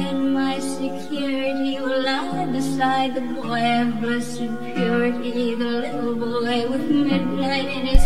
and my security will lie beside the boy of blessed purity, the little boy with midnight in his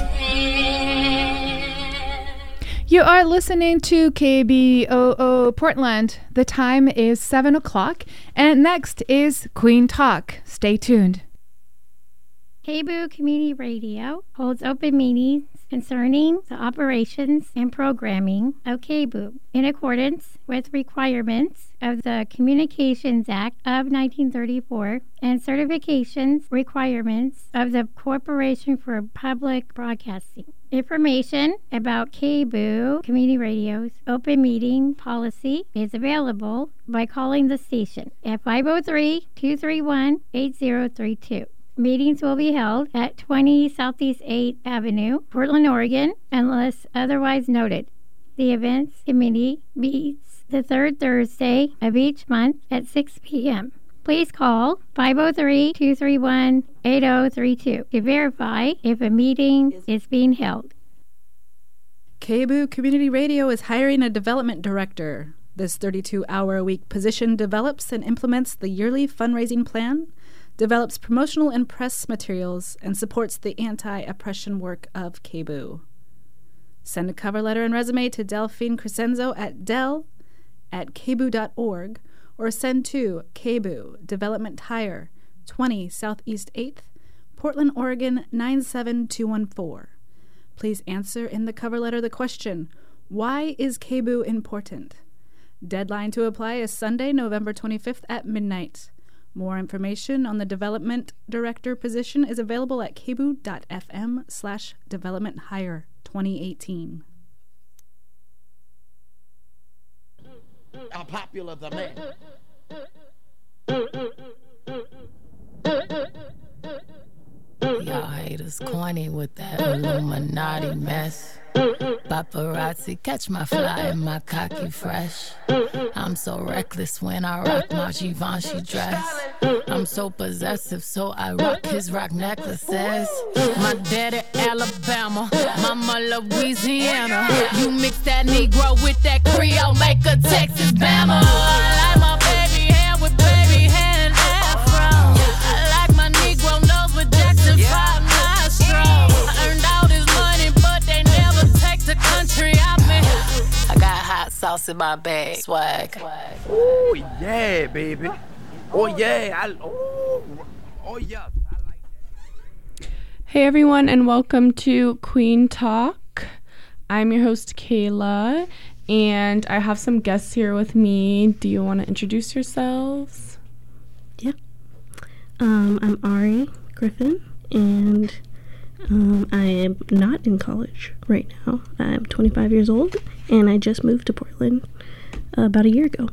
hand. You are listening to KBOO Portland. The time is 7 o'clock, and next is Queen Talk. Stay tuned. KBOO Community Radio holds open meetings concerning the operations and programming of KBOO in accordance with requirements of the Communications Act of 1934 and certifications requirements of the Corporation for Public Broadcasting. Information about KBOO Community Radio's open meeting policy is available by calling the station at 503-231-8032. Meetings will be held at 20 Southeast 8th Avenue, Portland, Oregon, unless otherwise noted. The events committee meets the third Thursday of each month at 6 p.m. Please call 503-231-8032 to verify if a meeting is being held. KBOO Community Radio is hiring a development director. This 32-hour-a-week position develops and implements the yearly fundraising plan, develops promotional and press materials, and supports the anti-oppression work of KBOO. Send a cover letter and resume to Delphine Crescenzo at del@kboo.org or send to KBOO Development Hire, 20 Southeast 8th, Portland, Oregon 97214. Please answer in the cover letter the question, why is KBOO important? Deadline to apply is Sunday, November 25th at midnight. More information on the development director position is available at kboo.fm/development hire 2018. How popular the man. Y'all haters corny with that Illuminati mess. Paparazzi catch my fly and my cocky fresh. I'm so reckless when I rock my Givenchy dress. I'm so possessive, so I rock his rock necklaces. My daddy Alabama, mama Louisiana. You mix that Negro with that Creole, make a Texas Bama. I like my baby hair with baby hair and afro. I like my Negro nose with Jackson 5 nostrils. I earned all this money, but they never take the country out me. I got hot sauce in my bag, swag. Oh yeah, baby. Oh yeah, oh yeah. I like that. Hey everyone, and welcome to Queen Talk. I'm your host Kayla, and I have some guests here with me. Do you want to introduce yourselves? Yeah. I'm Ari Griffin, and I am not in college right now. I'm 25 years old, and I just moved to Portland about a year ago.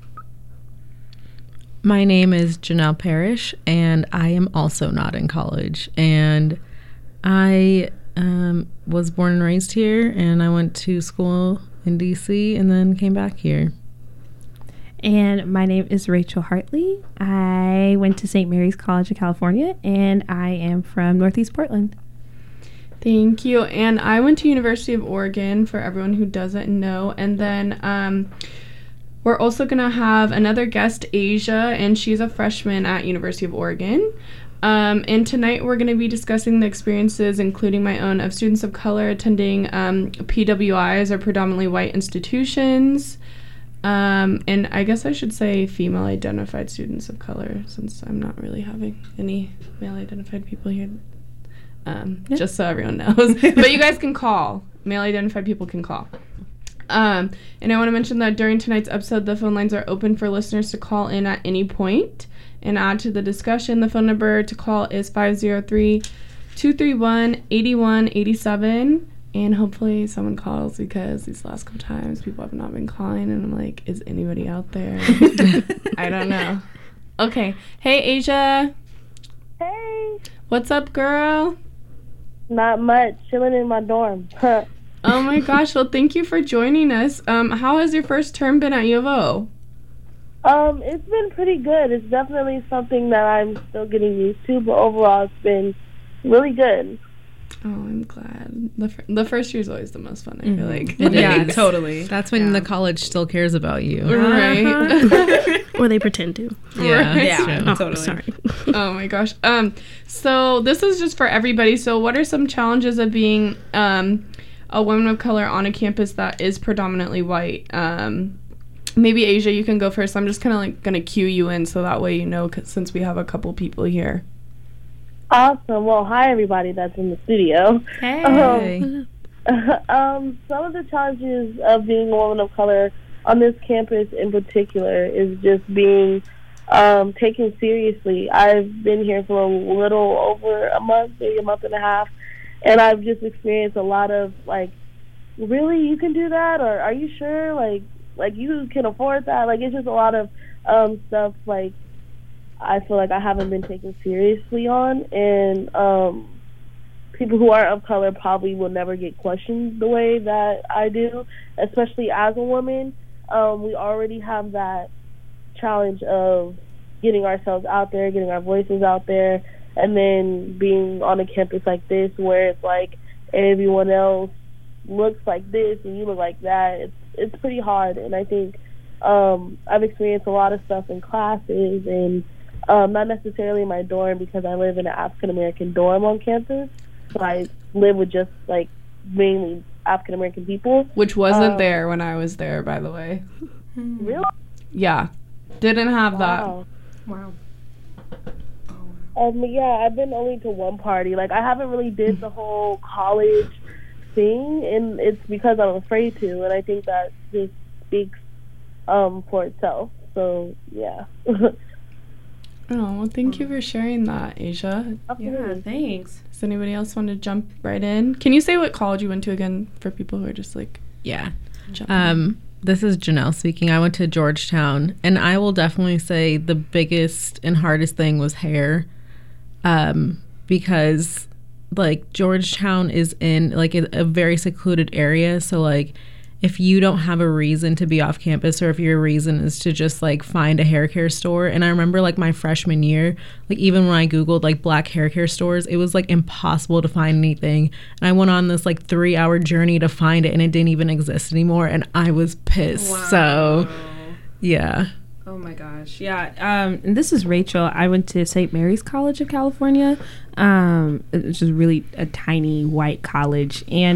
My name is Janelle Parrish, and I am also not in college. And I was born and raised here, and I went to school in D.C. and then came back here. And my name is Rachel Hartley. I went to St. Mary's College of California, and I am from Northeast Portland. Thank you. And I went to University of Oregon, for everyone who doesn't know. And then we're also going to have another guest, Asia, and she's a freshman at University of Oregon. And tonight we're going to be discussing the experiences, including my own, of students of color attending PWIs, or predominantly white institutions. And I guess I should say female-identified students of color, since I'm not really having any male-identified people here. Just so everyone knows. But you guys can call. Male-identified people can call. And I want to mention that during tonight's episode, the phone lines are open for listeners to call in at any point and add to the discussion. The phone number to call is 503-231-8187. And hopefully someone calls, because these last couple times people have not been calling, and I'm like, is anybody out there? I don't know. Okay. Hey, Asia. Hey. What's up, girl? Not much. Chilling in my dorm. Oh my gosh. Well, thank you for joining us. How has your first term been at U of O? It's been pretty good. It's definitely something that I'm still getting used to, but overall it's been really good. Oh, I'm glad. The first year is always the most fun, I feel like. It is. Totally. That's when the college still cares about you. Right. Or they pretend to. Yeah, Right. that's true. Oh, Totally. sorry. Oh my gosh. So this is just for everybody. So what are some challenges of being a woman of color on a campus that is predominantly white? Maybe Asia, you can go first. I'm just kind of like gonna cue you in so that way you know, since we have a couple people here. Awesome. Well, hi everybody that's in the studio. Hey. Some of the challenges of being a woman of color on this campus in particular is just being taken seriously. I've been here for a little over a month, maybe a month and a half, and I've just experienced a lot of like, really, you can do that, or are you sure, like you can afford that? Like, it's just a lot of stuff like I feel like I haven't been taken seriously on, and people who aren't of color probably will never get questioned the way that I do, especially as a woman. We already have that challenge of getting ourselves out there, getting our voices out there, and then being on a campus like this where it's like everyone else looks like this and you look like that. It's pretty hard, and I think I've experienced a lot of stuff in classes and not necessarily in my dorm because I live in an African-American dorm on campus. So I live with just, like, mainly African-American people. Which wasn't there when I was there, by the way. Really? Yeah. Didn't have Wow. Wow. Yeah, I've been only to one party. Like, I haven't really did the whole college thing, and it's because I'm afraid to, and I think that just speaks for itself. So, yeah. Oh, well, thank you for sharing that, Asia. Absolutely. Thanks. Does anybody else want to jump right in? Can you say what college you went to again for people who are just like... Yeah. jumping? This is Janelle speaking. I went to Georgetown, and I will definitely say the biggest and hardest thing was hair, because like Georgetown is in like a very secluded area, so like if you don't have a reason to be off campus, or if your reason is to just like find a hair care store. And I remember like my freshman year, like even when I Googled like black hair care stores, it was like impossible to find anything. And I went on this like 3-hour journey to find it, and it didn't even exist anymore. And I was pissed. Wow. So yeah. Oh my gosh. Yeah. And this is Rachel. I went to St. Mary's College of California. It's just really a tiny white college. And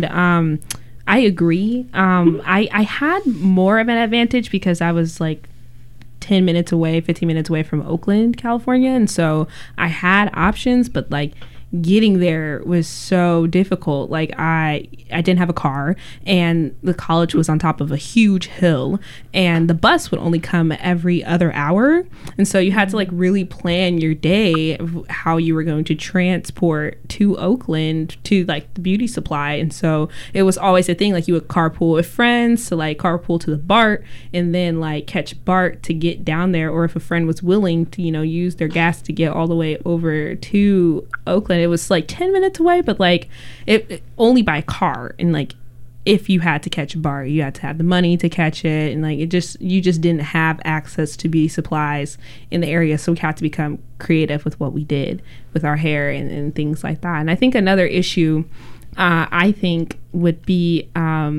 I agree. I had more of an advantage because I was like 15 minutes away from Oakland, California. And so I had options, but like getting there was so difficult. Like I didn't have a car, and the college was on top of a huge hill, and the bus would only come every other hour. And so you had to like really plan your day of how you were going to transport to Oakland to like the beauty supply. And so it was always a thing, like you would carpool with friends to like carpool to the BART and then like catch BART to get down there, or if a friend was willing to, you know, use their gas to get all the way over to Oakland. It was like 10 minutes away, but like it only by car. And like if you had to catch a BART, you had to have the money to catch it, and like you just didn't have access to beauty supplies in the area. So we had to become creative with what we did with our hair and things like that. And I think another issue I think would be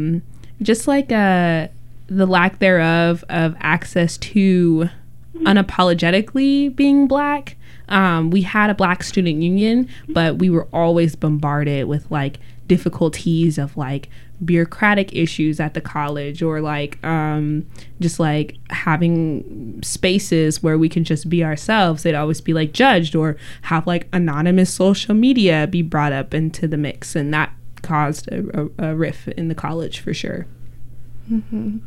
just like the lack thereof of access to unapologetically being black. We had a black student union, but we were always bombarded with like difficulties of like bureaucratic issues at the college, or like just like having spaces where we can just be ourselves. They'd always be like judged, or have like anonymous social media be brought up into the mix, and that caused a rift in the college for sure. Mm-hmm.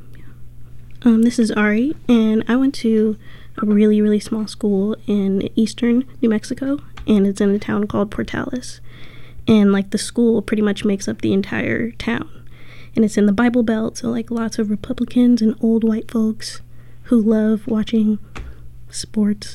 This is Ari, and I went to a really, really small school in eastern New Mexico, and it's in a town called Portales. And like the school pretty much makes up the entire town, and it's in the Bible Belt, so like lots of Republicans and old white folks who love watching sports.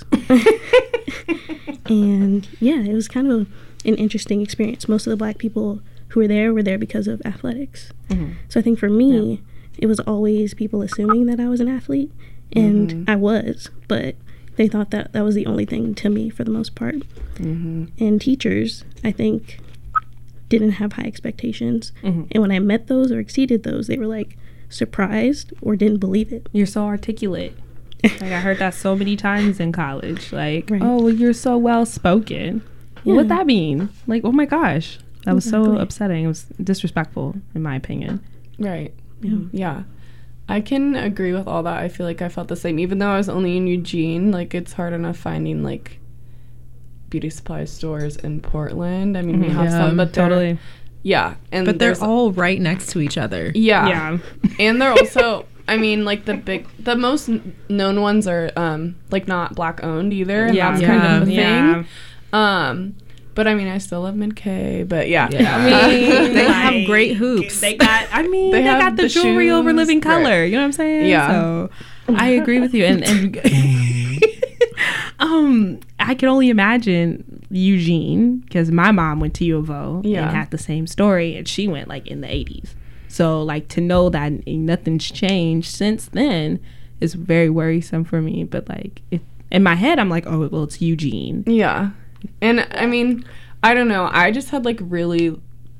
And yeah, it was kind of an interesting experience. Most of the black people who were there because of athletics. Mm-hmm. So I think for me, it was always people assuming that I was an athlete, and I was, but they thought that was the only thing to me for the most part. And teachers, I think, didn't have high expectations. Mm-hmm. And when I met those or exceeded those, they were like surprised or didn't believe it. You're so articulate. Like, I heard that so many times in college. Like, Right. oh, well, you're so well spoken. Yeah. What'd that mean? Like, oh my gosh. That was so Exactly. upsetting. It was disrespectful, in my opinion. Right. Yeah. Yeah. I can agree with all that. I feel like I felt the same. Even though I was only in Eugene, like, it's hard enough finding, like, beauty supply stores in Portland. I mean, we have some, but totally. Yeah. And But they're there's- all right next to each other. Yeah. Yeah. And they're also, I mean, like, the most known ones are, like, not black owned either. And Yeah. that's kind of the Yeah. thing. But I mean, I still love Mid-K, but yeah. Yeah. I mean, They like, have great hoops. They got, I mean, They they have got the the jewelry over shoes, living color. right. You know what I'm saying? Yeah. So I agree with you. And I can only imagine Eugene, because my mom went to U of O Yeah. and had the same story, and she went like in the 80s. So like to know that nothing's changed since then is very worrisome for me. But like in my head, I'm like, oh, well, it's Eugene. Yeah. And I mean, I don't know. I just had like really.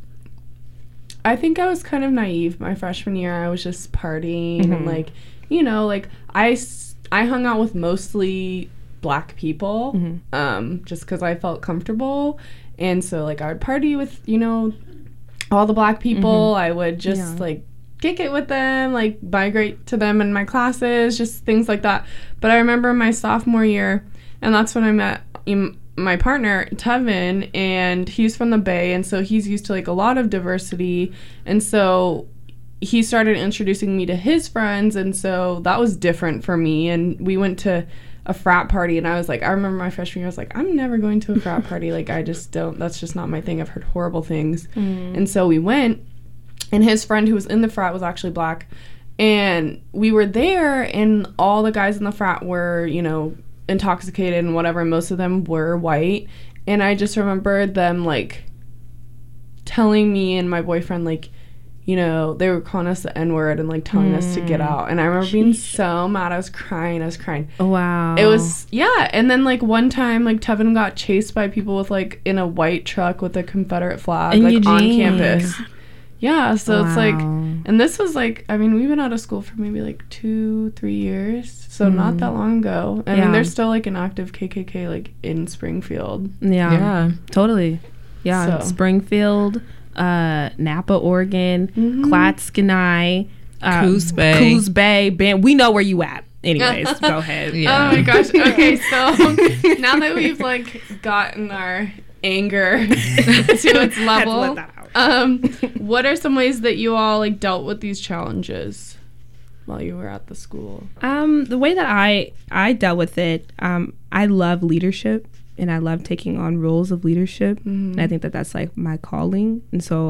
I think I was kind of naive my freshman year. I was just partying and like, you know, like I hung out with mostly black people, just because I felt comfortable, and so like I would party with, you know, all the black people. I would just like kick it with them, like migrate to them in my classes, just things like that. But I remember my sophomore year, and that's when I met my partner Tevin, and he's from the Bay, and so he's used to like a lot of diversity, and so he started introducing me to his friends, and so that was different for me. And we went to a frat party, and I was like, I remember my freshman year, I was like, I'm never going to a frat party. Like, I just don't, that's just not my thing. I've heard horrible things. And so we went, and his friend who was in the frat was actually black, and we were there, and all the guys in the frat were, you know, intoxicated and whatever, and most of them were white. And I just remember them like telling me and my boyfriend, like, you know, they were calling us the N-word and like telling us to get out. And I remember being so mad. I was crying. Oh, wow. It was, yeah. And then like one time, like Tevin got chased by people with like in a white truck with a Confederate flag, In like on Eugene. campus. Yeah, so it's like, Wow. and this was like, I mean, we've been out of school for maybe like 2-3 years, so not that long ago. I mean, there's still like an active KKK like in Springfield. Yeah, totally. Yeah, So. Springfield, Napa, Oregon, Clatskanie, Coos Bay. Coos Bay. We know where you at. Anyways, go ahead. Yeah. Oh my gosh. Okay, so now that we've like gotten our anger to its level, let that out. what are some ways that you all like dealt with these challenges while you were at the school? The way that I dealt with it, I love leadership, and I love taking on roles of leadership, and I think that that's like my calling. And so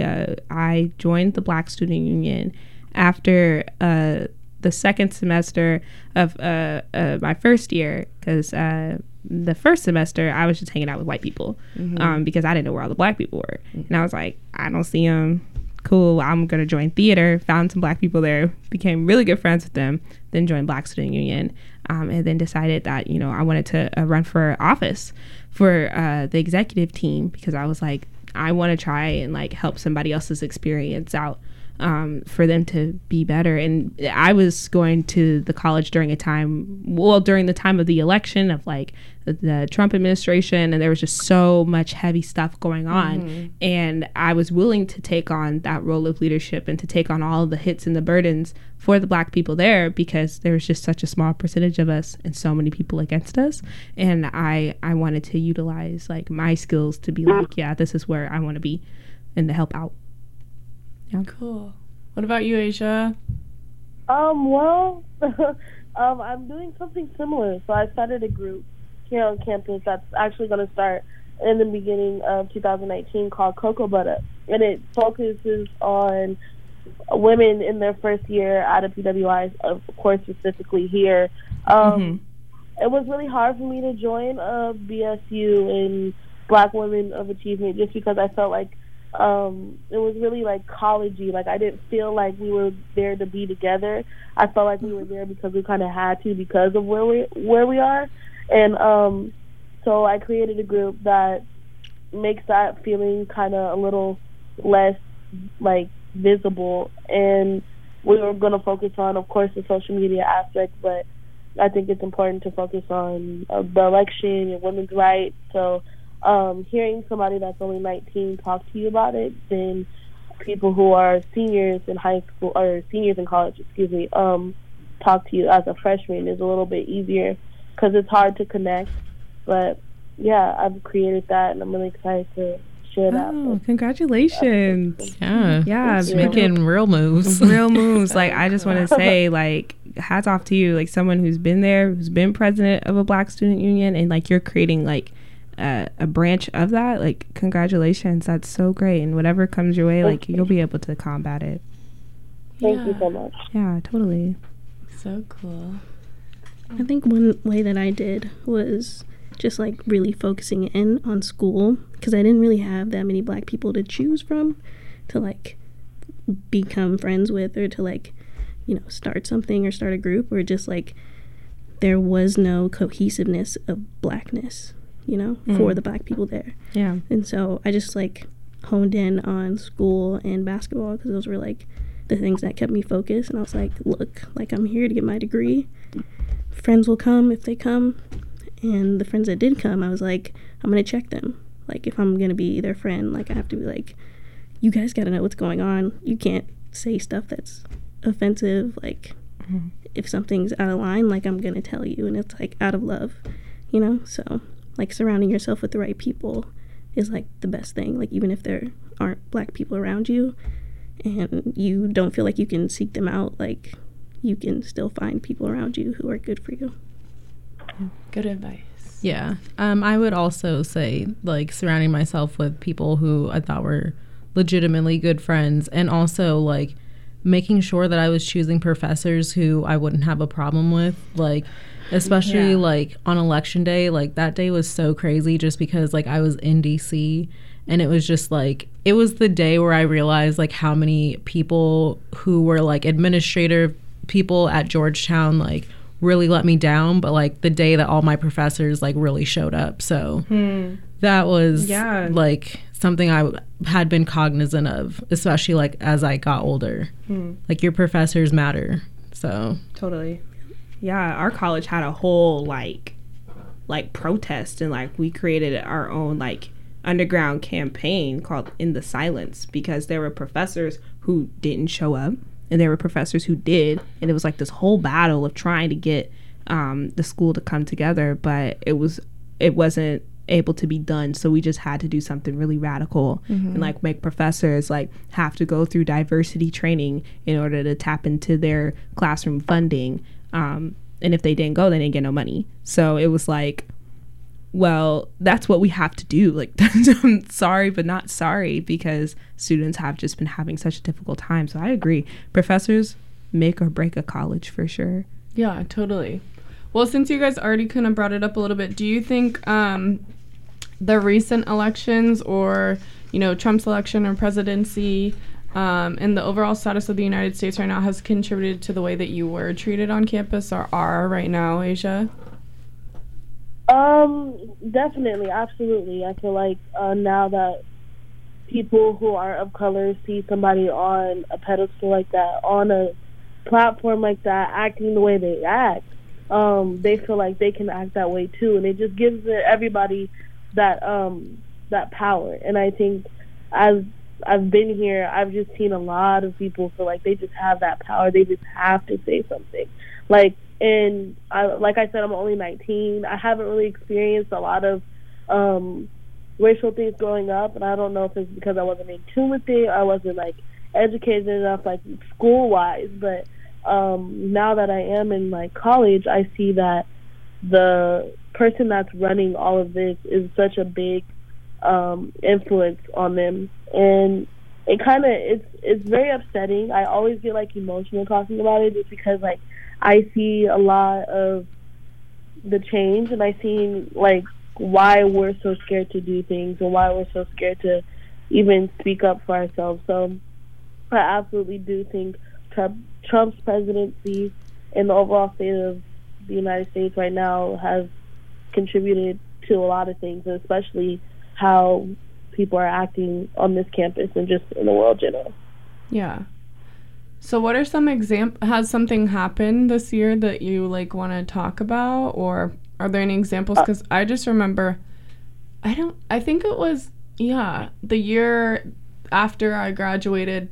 I joined the Black Student Union after the second semester of my first year, because the first semester I was just hanging out with white people because I didn't know where all the black people were, and I was like, I don't see them. Cool, I'm gonna join theater. Found some black people there, became really good friends with them, then joined Black Student Union, and then decided that, you know, I wanted to run for office for the executive team, because I was like, I want to try and like help somebody else's experience out, for them to be better. And I was going to the college during the time of the election of like the Trump administration, and there was just so much heavy stuff going on, and I was willing to take on that role of leadership and to take on all of the hits and the burdens for the black people there, because there was just such a small percentage of us and so many people against us. And I wanted to utilize like my skills to be like, yeah, this is where I want to be, and to help out. Yeah. Cool. What about you, Asia? Well, I'm doing something similar. So I started a group here on campus that's actually going to start in the beginning of 2019 called Cocoa Butter, and it focuses on women in their first year out of PWI, of course, specifically here. It was really hard for me to join BSU and Black Women of Achievement, just because I felt like it was really like college-y. Like, I didn't feel like we were there to be together. I felt like we were there because we kind of had to, because of where we are. And so I created a group that makes that feeling kind of a little less like visible. And we were going to focus on, of course, the social media aspect, but I think it's important to focus on the election and women's rights. So hearing somebody that's only 19 talk to you about it, then people who are seniors in high school or seniors in college, talk to you as a freshman is a little bit easier because it's hard to connect. But yeah, I've created that, and I'm really excited to share that. Oh, congratulations. Yeah. Making real moves. Real moves. Like, I just want to say, like, hats off to you, like someone who's been there, who's been president of a Black student union, and like you're creating like a branch of that. Like, congratulations. That's so great. And whatever comes your way, like, you'll be able to combat it. Thank you so much. Yeah, totally. So cool. I think one way that I did was just like really focusing in on school, because I didn't really have that many Black people to choose from to like become friends with, or to like, you know, start something or start a group, or just like there was no cohesiveness of Blackness, you know, for the Black people there. Yeah. And so I just like honed in on school and basketball, because those were like the things that kept me focused. And I was like, look, like I'm here to get my degree. Friends will come if they come. And the friends that did come, I was like, I'm going to check them. Like, if I'm going to be their friend, like, I have to be like, you guys got to know what's going on. You can't say stuff that's offensive. Like, if something's out of line, like, I'm going to tell you. And it's, like, out of love, you know? So, like, surrounding yourself with the right people is, like, the best thing. Like, even if there aren't Black people around you and you don't feel like you can seek them out, like, you can still find people around you who are good for you. Good advice. Yeah. I would also say, like, surrounding myself with people who I thought were legitimately good friends, and also, like, making sure that I was choosing professors who I wouldn't have a problem with. Like, especially, like, on election day, like, that day was so crazy just because, like, I was in D.C., and it was just, like, it was the day where I realized, like, how many people who were, like, administrative people at Georgetown, like, really let me down, but like the day that all my professors like really showed up. So that was like something I had been cognizant of, especially like as I got older. Like, your professors matter. So Totally. Yeah, our college had a whole like protest, and like we created our own like underground campaign called In the Silence, because there were professors who didn't show up and there were professors who did, and it was like this whole battle of trying to get the school to come together, but it wasn't able to be done. So we just had to do something really radical and like make professors like have to go through diversity training in order to tap into their classroom funding, and if they didn't go, they didn't get no money. So it was like, well, that's what we have to do. Like, I'm sorry, but not sorry, because students have just been having such a difficult time. So I agree. Professors make or break a college for sure. Yeah, totally. Well, since you guys already kind of brought it up a little bit, do you think the recent elections, or, you know, Trump's election or presidency, and the overall status of the United States right now has contributed to the way that you were treated on campus, or are right now, Asia? Definitely, absolutely. I feel like now that people who are of color see somebody on a pedestal like that, on a platform like that, acting the way they act, they feel like they can act that way too, and it just gives everybody that that power. And I think as I've been here, I've just seen a lot of people feel like they just have that power. They just have to say something. And like I said, I'm only 19. I haven't really experienced a lot of racial things growing up, and I don't know if it's because I wasn't in tune with it, I wasn't like educated enough, like school wise. But now that I am in like college, I see that the person that's running all of this is such a big influence on them, and it kind of it's very upsetting. I always get like emotional talking about it, just because like I see a lot of the change, and I see like why we're so scared to do things, and why we're so scared to even speak up for ourselves. So I absolutely do think Trump's presidency and the overall state of the United States right now has contributed to a lot of things, especially how people are acting on this campus and just in the world general. Yeah. So what are some has something happened this year that you like want to talk about, or are there any examples? Because I just remember, I think it was, the year after I graduated,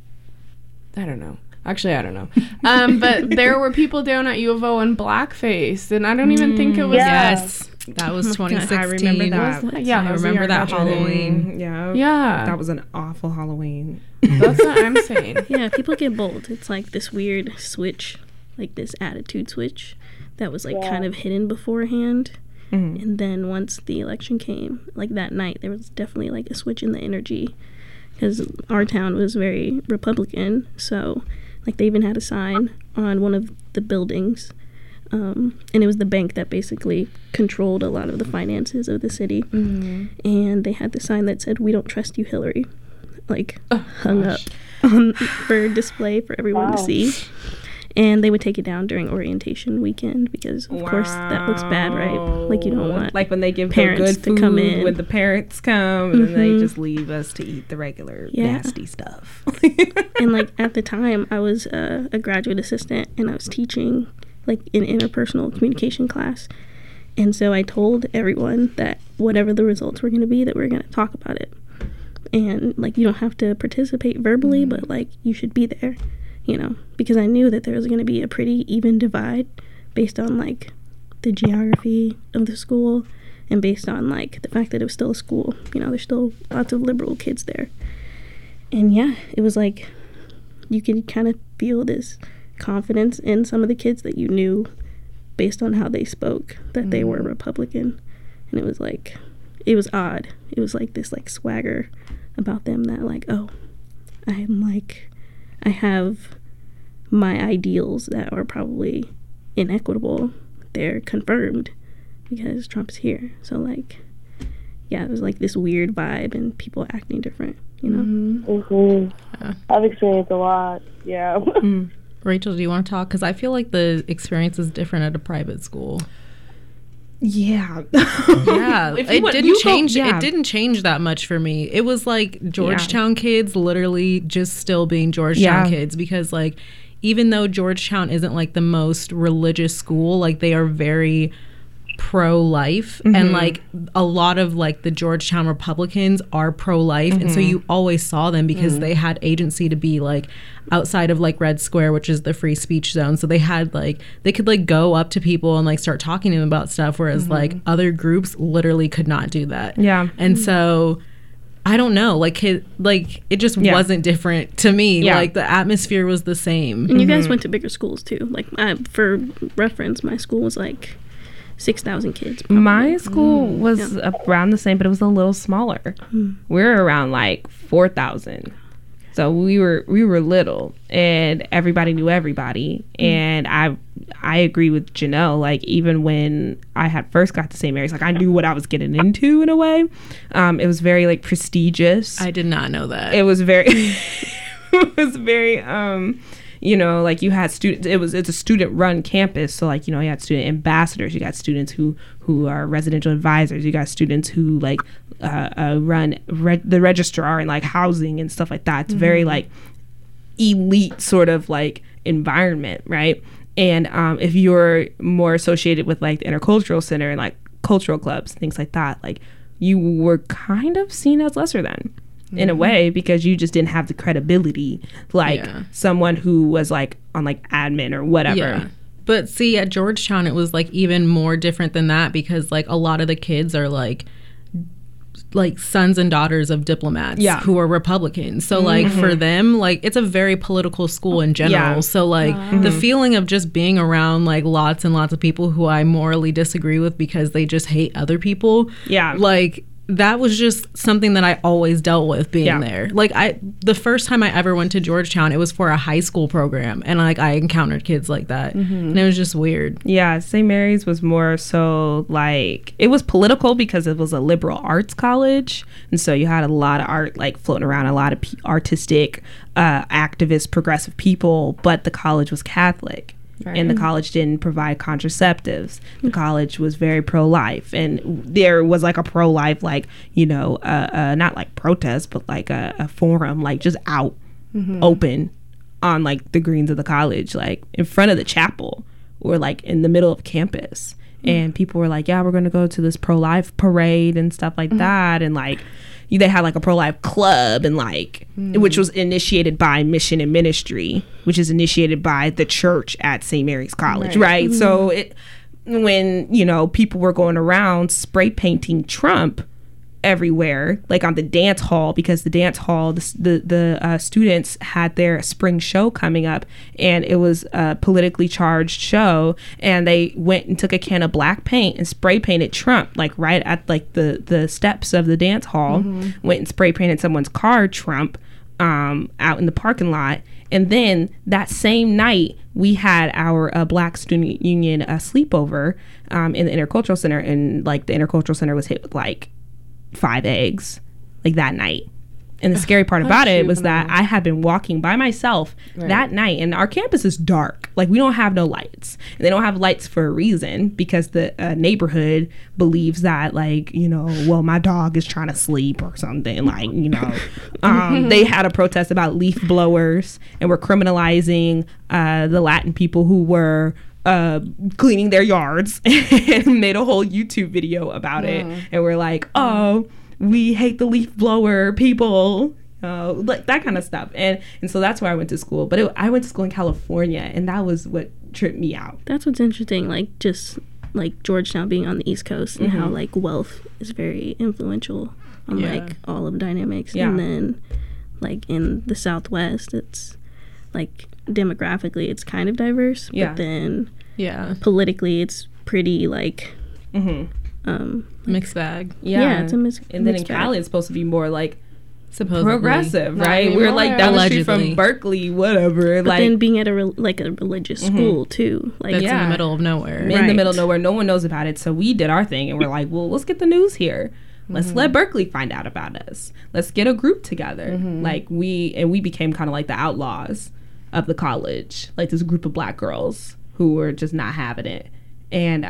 I don't know. Actually, I don't know. But there were people down at U of O in blackface, and I don't even think it was... Yes. That was 2016. I remember that. Yeah, I remember that Halloween. Yeah. That was an awful Halloween. That's what I'm saying. Yeah, people get bold. It's like this weird switch, like this attitude switch that was like kind of hidden beforehand. Mm-hmm. And then once the election came, like that night, there was definitely like a switch in the energy, because our town was very Republican. So like they even had a sign on one of the buildings. And it was the bank that basically controlled a lot of the finances of the city. Mm-hmm. And they had the sign that said, "We don't trust you, Hillary," like hung up for display for everyone to see. And they would take it down during orientation weekend because, of course, that looks bad, right? Like, you don't want like when they give parents good food to come in. when the parents come, and then they just leave us to eat the regular nasty stuff. And, like, at the time, I was a graduate assistant, and I was teaching, like, an interpersonal communication class. And so I told everyone that whatever the results were going to be, that we were going to talk about it. And, like, you don't have to participate verbally, but, like, you should be there. You know, because I knew that there was going to be a pretty even divide based on, like, the geography of the school and based on, like, the fact that it was still a school. You know, there's still lots of liberal kids there. And, yeah, it was like you could kind of feel this confidence in some of the kids that you knew based on how they spoke, that they were Republican. And it was, like, it was odd. It was, like, this, like, swagger about them that, like, oh, I'm, like... I have my ideals that are probably inequitable. They're confirmed because Trump's here. So, like, yeah, it was like this weird vibe and people acting different, you know? Mm-hmm. Yeah. I've experienced a lot, yeah. Rachel, do you want to talk? Because I feel like the experience is different at a private school. Yeah. It didn't change. It didn't change that much for me. It was like Georgetown kids literally just still being Georgetown kids, because like even though Georgetown isn't like the most religious school, like they are very pro-life, and like a lot of like the Georgetown Republicans are pro-life, and so you always saw them because they had agency to be like outside of like Red Square, which is the free speech zone. So they had like, they could like go up to people and like start talking to them about stuff, whereas like other groups literally could not do that. And so I don't know, like it just wasn't different to me. Like the atmosphere was the same. And you guys went to bigger schools too. Like for reference, my school was like 6,000 kids. Probably. My school was around the same, but it was a little smaller. We're around like 4,000. So we were little, and everybody knew everybody. And I agree with Janelle. Like even when I had first got to St. Mary's, like I knew what I was getting into in a way. It was very like prestigious. I did not know that. It was very, it was very. You know, like you had students, it's a student-run campus, so like, you know, you had student ambassadors, you got students who are residential advisors, you got students who like run the registrar and like housing and stuff like that. It's very like elite sort of like environment, right? And if you're more associated with like the intercultural center and like cultural clubs, things like that, like you were kind of seen as lesser than. In a way, because you just didn't have the credibility like someone who was like on like admin or whatever. But see, at Georgetown it was like even more different than that, because like a lot of the kids are like sons and daughters of diplomats who are Republicans. So like for them, like it's a very political school in general. So like the feeling of just being around like lots and lots of people who I morally disagree with because they just hate other people. Like that was just something that I always dealt with being there. Like the first time I ever went to Georgetown, it was for a high school program, and like I encountered kids like that, and it was just weird. St. Mary's was more so like it was political because it was a liberal arts college, and so you had a lot of art like floating around, a lot of artistic, activist, progressive people, but the college was Catholic. And the college didn't provide contraceptives. The college was very pro-life, and there was like a pro-life, like, you know, not like protest, but like a forum, like just out, open on like the greens of the college, like in front of the chapel or like in the middle of campus. And people were like, yeah, we're going to go to this pro-life parade and stuff like that. And like, they had like a pro-life club, and like, which was initiated by Mission and Ministry, which is initiated by the church at St. Mary's College, right? So when, you know, people were going around spray painting Trump everywhere, like on the dance hall, because the dance hall, the students had their spring show coming up, and it was a politically charged show, and they went and took a can of black paint and spray painted Trump, like right at like the steps of the dance hall, went and spray painted someone's car Trump out in the parking lot. And then that same night, we had our Black Student Union sleepover in the Intercultural Center, and like the Intercultural Center was hit with like 5 eggs like that night. And the scary part about it was that I had been walking by myself that night, and our campus is dark. Like, we don't have no lights, and they don't have lights for a reason, because the neighborhood believes that, like, you know, well, my dog is trying to sleep or something, like, you know. They had a protest about leaf blowers, and were criminalizing the Latin people who were cleaning their yards, and made a whole YouTube video about it. And we're like, oh, we hate the leaf blower people, like that kind of stuff. And so that's where I went to school. But I went to school in California, and that was what tripped me out. That's what's interesting, like just like Georgetown being on the East Coast, and how like wealth is very influential on like all of dynamics. And then like in the Southwest, it's like demographically it's kind of diverse, but then politically it's pretty like mixed bag. It's a and then in Cali it's supposed to be more like supposedly progressive, right? We're like down the street from Berkeley, whatever. But like, then being at a religious school too, like that's in the middle of nowhere. In the middle of nowhere, no one knows about it. So we did our thing, and we're like, well, let's get the news here. Let's let Berkeley find out about us. Let's get a group together. Like we became kind of like the outlaws of the college, like this group of Black girls who were just not having it. And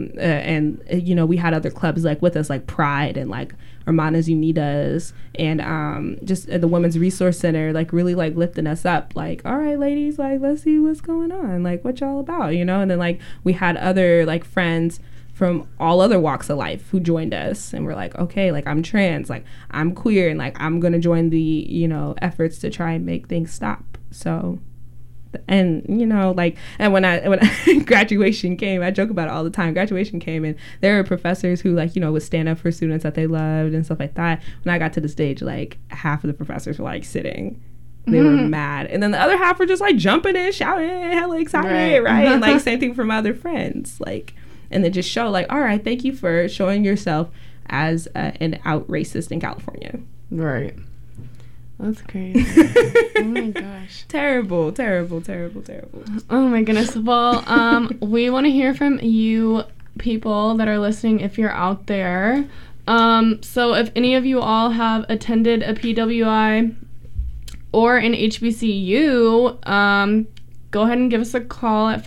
you know, we had other clubs like with us, like Pride and like Hermanas Unidas, and just the Women's Resource Center, like really like lifting us up, like, all right, ladies, like, let's see what's going on, like, what y'all about, you know. And then like we had other like friends from all other walks of life who joined us, and we're like, okay, like, I'm trans, like, I'm queer, and like I'm gonna join the, you know, efforts to try and make things stop. So, and you know, like, and when graduation came, I joke about it all the time. Graduation came, and there were professors who, like, you know, would stand up for students that they loved and stuff like that. When I got to the stage, like, half of the professors were like sitting. They were mad, and then the other half were just like jumping and shouting, hella excited, right? And like same thing from other friends, like, and then just show like, all right, thank you for showing yourself as an out racist in California. Right. That's crazy. Oh my gosh. Terrible. Oh my goodness. Well, we want to hear from you people that are listening if you're out there. So if any of you all have attended a PWI or an HBCU, go ahead and give us a call at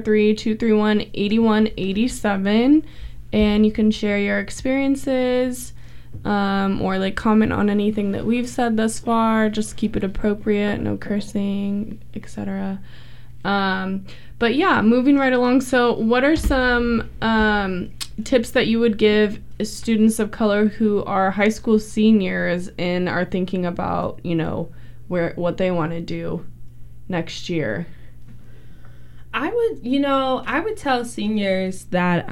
503-231-8187, and you can share your experiences. Or like comment on anything that we've said thus far. Just keep it appropriate, no cursing, etc. But yeah, moving right along. So what are some tips that you would give students of color who are high school seniors and are thinking about, you know, what they want to do next year? I would tell seniors that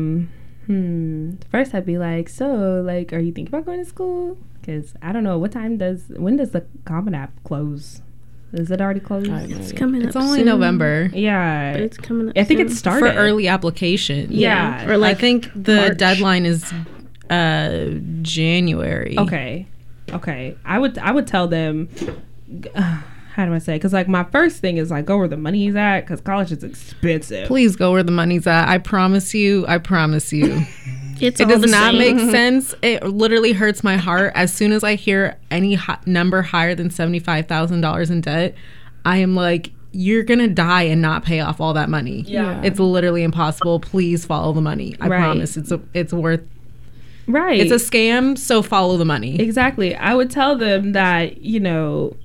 first I'd be like, so, like, are you thinking about going to school? Because I don't know, when does the Common App close? Is it already closed? It's coming up. It's only soon. November. Yeah, but it's coming up. I think soon. it started for early application. Yeah, or like I think the March. deadline is January. Okay. I would tell them. How do I say? Because like my first thing is like go where the money's at, because college is expensive. Please go where the money's at. I promise you. It does not make sense. It literally hurts my heart as soon as I hear any number higher than $75,000 in debt. I am like, you're gonna die and not pay off all that money. Yeah. It's literally impossible. Please follow the money. I Right. promise. It's worth. Right. It's a scam, so follow the money. Exactly. I would tell them that, you know,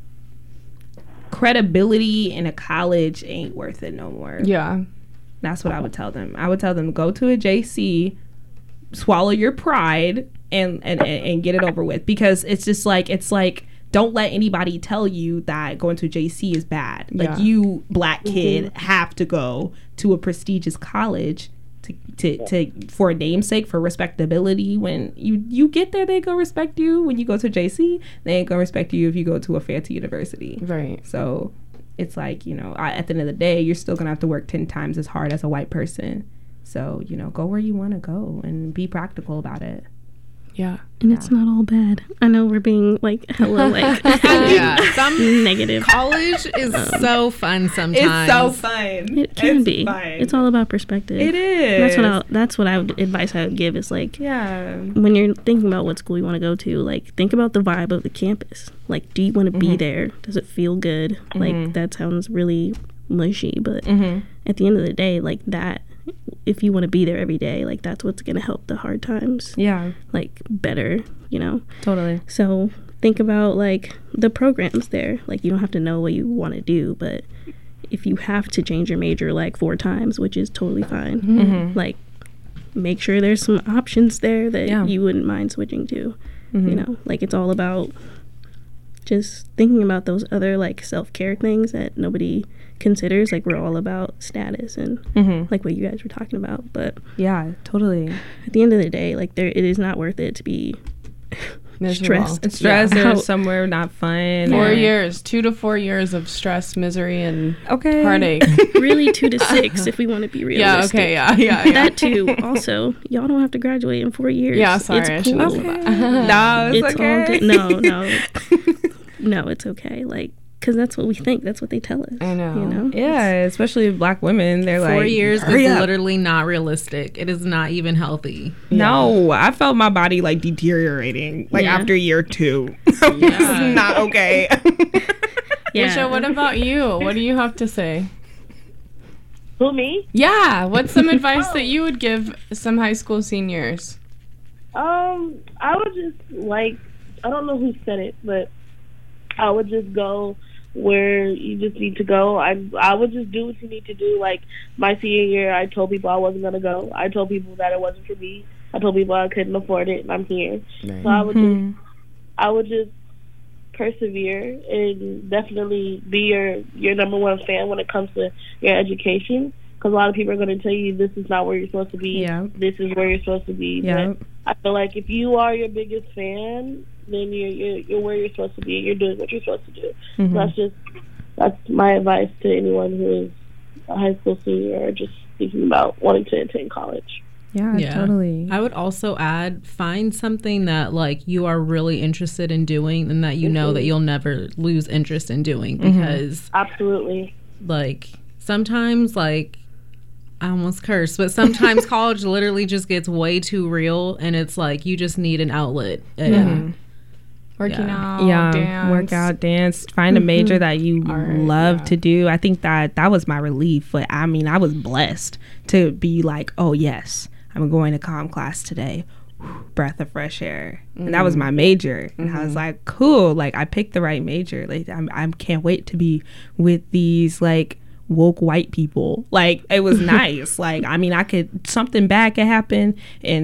credibility in a college ain't worth it no more. Yeah. That's what I would tell them. I would tell them, go to a JC, swallow your pride, and get it over with. Because it's like, don't let anybody tell you that going to a JC is bad. Like, Yeah. you, black kid, have to go to a prestigious college to for a namesake, for respectability. When you get there, they gonna respect you. When you go to JC, they ain't gonna respect you if you go to a fancy university. Right. So it's like, you know, at the end of the day, you're still gonna have to work 10 times as hard as a white person. So, you know, go where you want to go and be practical about it. Yeah. And it's not all bad. I know we're being like hella like Some negative. college is so fun sometimes. It's so fun. It can It's be. fun. It's all about perspective. It is. That's what I would advice I would give is like, Yeah. when you're thinking about what school you want to go to, like think about the vibe of the campus. Like, do you want to be there? Does it feel good? Like, that sounds really mushy, but at the end of the day, like that, if you want to be there every day, like that's what's going to help the hard times Yeah. like better, you know. Totally. So think about like the programs there. Like, you don't have to know what you want to do, but if you have to change your major like 4 times, which is totally fine, like make sure there's some options there that you wouldn't mind switching to. You know, like it's all about just thinking about those other like self-care things that nobody considers. Like, we're all about status and like what you guys were talking about, but Yeah, totally. at the end of the day, like it is not worth it to be stressed. Stress Yeah. or somewhere not fun. 4 or- years, 2 to 4 years of stress, misery, and Okay. heartache. Really 2 to 6 if we want to be realistic. Yeah, okay, yeah. That too. Also, y'all don't have to graduate in 4 years. Yeah, sorry, I It's shouldn't cool. have No, it's It's okay. all good. No, it's okay. Like, because that's what we think. That's what they tell us. I know. You know? Yeah, especially black women. They're 4 like, years is "Hurry up." literally not realistic. It is not even healthy. No, I felt my body like deteriorating like Yeah. after year 2. This is not okay. Aisha, what about you? What do you have to say? Who, me? Yeah, what's some advice that you would give some high school seniors? I would just I don't know who said it, but I would just go where you just need to go. I would just do what you need to do. Like my senior year, I told people I wasn't gonna go. I told people that it wasn't for me. I told people I couldn't afford it, and I'm here. So I would just persevere and definitely be your number one fan when it comes to your education. Because a lot of people are going to tell you this is not where you're supposed to be. Yeah. This is where you're supposed to be. Yeah. But I feel like if you are your biggest fan, then you're where you're supposed to be. You're doing what you're supposed to do. So that's my advice to anyone who is a high school senior or just thinking about wanting to attend college. Yeah, totally. I would also add, find something that like you are really interested in doing and that you know that you'll never lose interest in doing, because Absolutely. like sometimes like I almost cursed, but sometimes college literally just gets way too real and it's like you just need an outlet. And Working out, Yeah, dance. work out, dance, find a major that you love to do. I think that was my relief. But I mean, I was blessed to be like, oh yes, I'm going to comm class today. Breath of fresh air. And that was my major. And I was like, cool, like I picked the right major. Like I can't wait to be with these like woke white people. Like it was nice. Like I mean, something bad could happen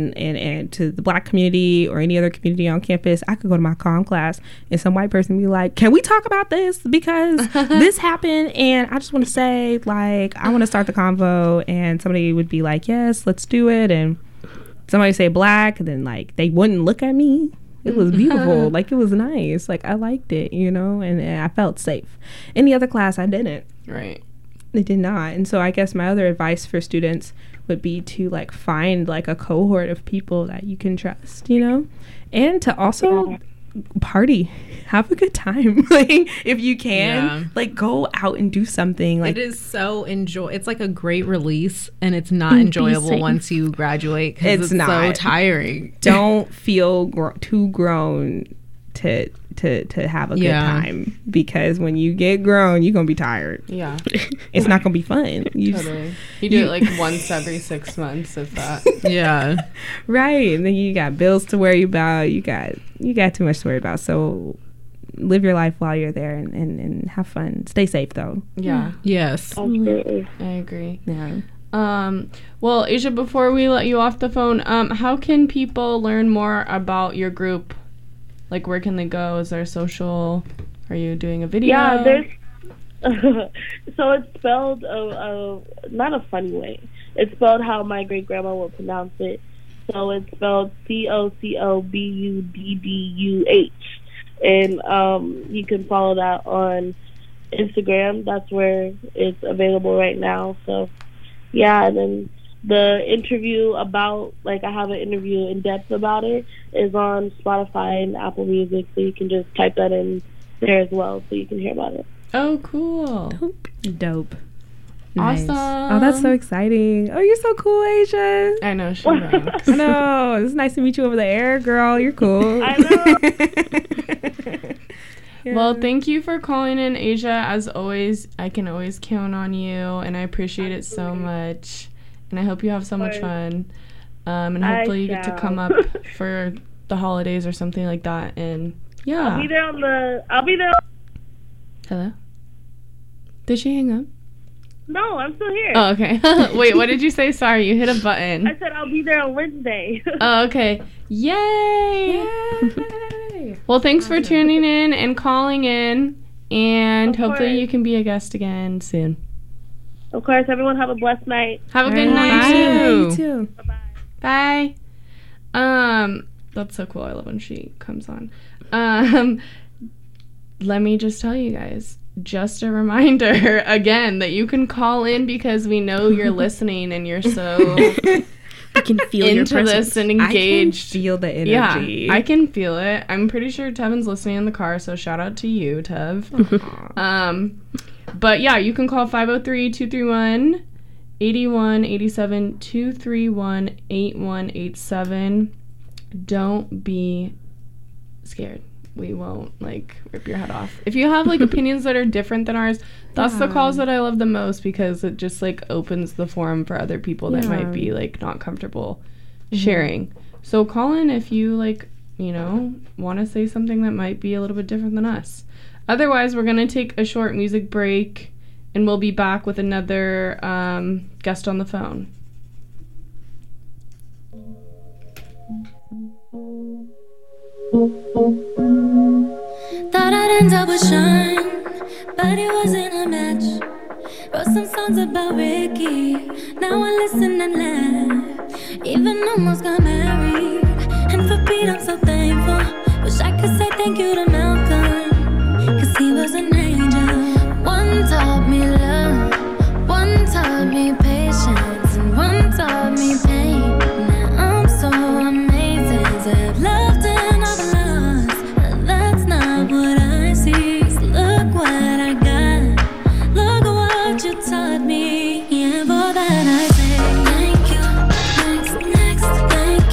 and to the black community or any other community on campus. I could go to my comm class and some white person be like, can we talk about this because this happened and I just want to say like I want to start the convo, and somebody would be like, yes, let's do it, and somebody say black, and then like they wouldn't look at me. It was beautiful. Like it was nice. Like I liked it, you know, and I felt safe. Any other class I didn't. Right. They did not. And so I guess my other advice for students would be to like find like a cohort of people that you can trust, you know, and to also party, have a good time. Like if you can, like go out and do something. Like it is so it's like a great release, and it's not enjoyable once you graduate because it's not so tiring. Don't feel too grown to to have a good Yeah. time, because when you get grown, you're gonna be tired. Yeah. It's not gonna be fun. You just- Totally. You do it like once every 6 months, if that. Yeah. right, and then you got bills to worry about. You got too much to worry about. So live your life while you're there and have fun. Stay safe though. Yeah. Yes. Absolutely. I agree. Yeah. Well, Asia, before we let you off the phone, how can people learn more about your group? Like, where can they go? Is there social? Are you doing a video? Yeah, there's. So it's spelled not a funny way. It's spelled how my great grandma would pronounce it. So it's spelled COCOBUDDUH, and you can follow that on Instagram. That's where it's available right now. So yeah, and then the interview about, like, I have an interview in depth about it, is on Spotify and Apple Music, so you can just type that in there as well, so you can hear about it. Oh, cool. Dope. Awesome. Oh, that's so exciting. Oh, you're so cool, Asia. I know, she rocks. I know. It's nice to meet you over the air, girl. You're cool. I know. Well, thank you for calling in, Asia. As always, I can always count on you, and I appreciate it so much. And I hope you have so much fun. And hopefully you get to come up for the holidays or something like that. And yeah. I'll be there. Hello? Did she hang up? No, I'm still here. Oh, okay. Wait, what did you say? Sorry, you hit a button. I said I'll be there on Wednesday. Oh, okay. Yay! Well, thanks for tuning in and calling in. And hopefully you can be a guest again soon. Of course, everyone have a blessed night. Have a good night, Bye. too. You too. Bye. That's so cool. I love when she comes on. Let me just tell you guys, just a reminder again that you can call in, because we know you're listening and you're so I can feel your into presence. this and engaged. I can feel the energy. Yeah, I can feel it. I'm pretty sure Tevin's listening in the car, so shout out to you, Tev. But yeah, you can call 503-231-8187, 231-8187. Don't be scared. We won't, like, rip your head off. If you have, like, opinions that are different than ours, that's the calls that I love the most, because it just, like, opens the forum for other people that might be, like, not comfortable sharing. So call in if you, like, you know, want to say something that might be a little bit different than us. Otherwise, we're going to take a short music break, and we'll be back with another guest on the phone. Thought I'd end up with Sean, but it wasn't a match. Wrote some songs about Ricky, now I listen and laugh. Even almost got married, and for Pete I'm so thankful. Wish I could say thank you to Malcolm, cause he was an angel. One taught me love, one taught me patience, and one taught me pain. Now I'm so amazing to have loved and I've lost. That's not what I see. So look what I got, look what you taught me. Yeah, for that I say thank you, next, thank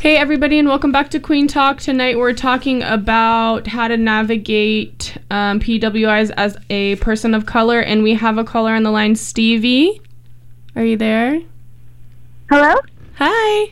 Hey everybody, and welcome back to Queen Talk. Tonight we're talking about how to navigate PWIs as a person of color, and we have a caller on the line. Stevie, are you there? Hello? Hi.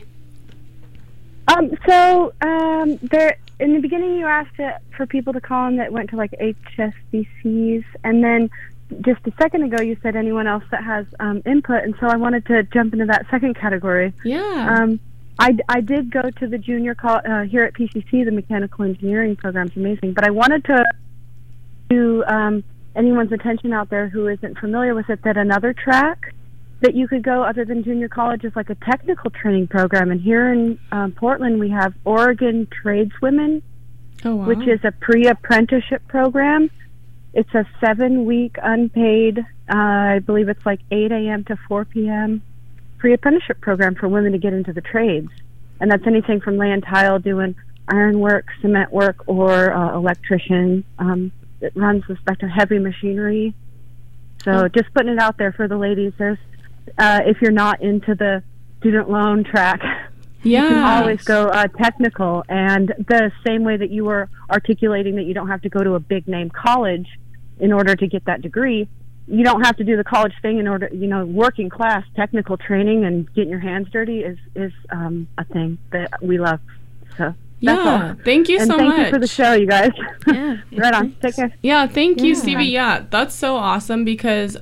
There in the beginning you asked for people to call in that went to like HSBCs, and then just a second ago you said anyone else that has input, and so I wanted to jump into that second category. Yeah. I did go to the junior here at PCC. The mechanical engineering program's amazing, but I wanted to do anyone's attention out there who isn't familiar with it that another track that you could go other than junior college is like a technical training program. And here in Portland, we have Oregon Tradeswomen, which is a pre-apprenticeship program. It's a 7-week unpaid, I believe it's like 8 a.m. to 4 p.m. pre-apprenticeship program for women to get into the trades. And that's anything from lay and tile, doing iron work, cement work, or electrician. It runs the spectrum, heavy machinery. So just putting it out there for the ladies. There's if you're not into the student loan track, you can always go technical. And the same way that you were articulating that you don't have to go to a big name college in order to get that degree, you don't have to do the college thing in order, working class technical training and getting your hands dirty is a thing that we love. So that's all. Thank you so much. Thank you for the show, you guys. Yeah. Right on. Take care. Yeah, thank you, Stevie. Yeah, that's so awesome because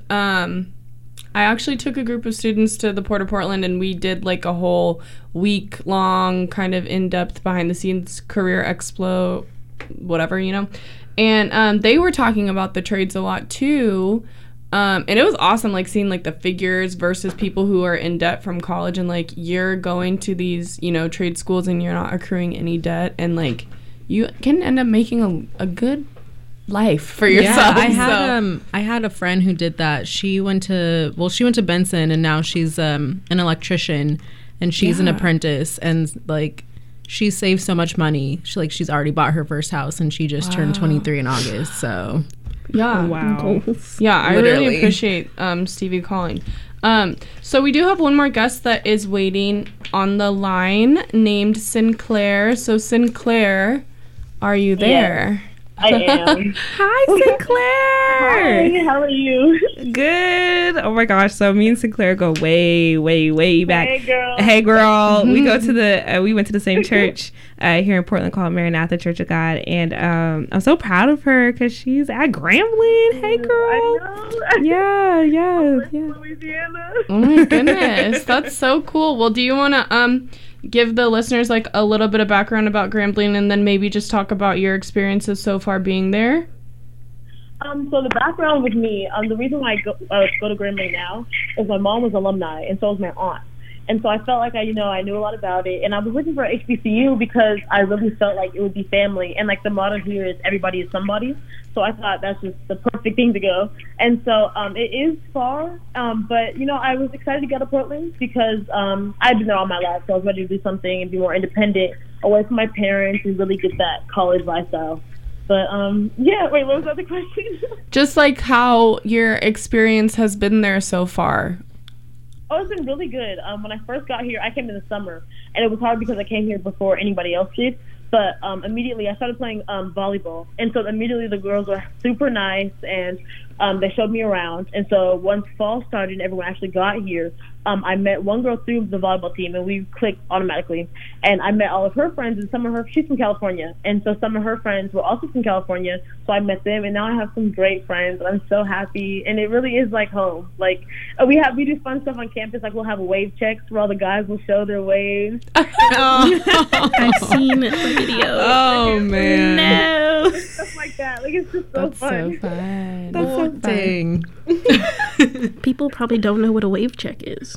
I actually took a group of students to the Port of Portland, and we did like a whole week-long kind of in-depth behind-the-scenes career expo, whatever, And they were talking about the trades a lot too. And it was awesome, like seeing like the figures versus people who are in debt from college, and like you're going to these, trade schools and you're not accruing any debt, and like you can end up making a good life for yourself. Yeah, I had a friend who did that. She went to Benson, and now she's an electrician, and she's an apprentice, and like she saved so much money. She's already bought her first house, and she just turned 23 in August. So yeah, wow. Yeah, I really appreciate Stevie calling. So we do have one more guest that is waiting on the line, named Sinclair. So Sinclair, are you there? Yes. I am. Hi, Sinclair. Hi, how are you? Good. Oh my gosh. So me and Sinclair go way, way, way back. Hey, girl. Hey, girl. We go to we went to the same church here in Portland called Maranatha Church of God, and I'm so proud of her because she's at Grambling. Hey, girl. I know. Yeah. Louisiana. Oh my goodness, that's so cool. Well, do you want to give the listeners like a little bit of background about Grambling, and then maybe just talk about your experiences so far being there? So the background with me, the reason why I go to Grambling now is my mom was alumni, and so was my aunt. And so I felt like I knew a lot about it, and I was looking for HBCU because I really felt like it would be family, and like the motto here is everybody is somebody. So I thought that's just the perfect thing to go. And so it is far, but I was excited to go to Portland because I've been there all my life, so I was ready to do something and be more independent, away from my parents, and really get that college lifestyle. But wait, what was the other question? Just like how your experience has been there so far. Oh, it's been really good. When I first got here, I came in the summer, and it was hard because I came here before anybody else did. But immediately I started playing volleyball, and so immediately the girls were super nice, and they showed me around. And so once fall started and everyone actually got here, I met one girl through the volleyball team, and we clicked automatically. And I met all of her friends, and she's from California, and so some of her friends were also from California. So I met them, and now I have some great friends, and I'm so happy. And it really is like home. Like we do fun stuff on campus. Like we'll have wave checks where all the guys will show their waves. I've seen the video. Oh man, no, stuff like that. Like it's just so fun. So fun. That's so dang. People probably don't know what a wave check is.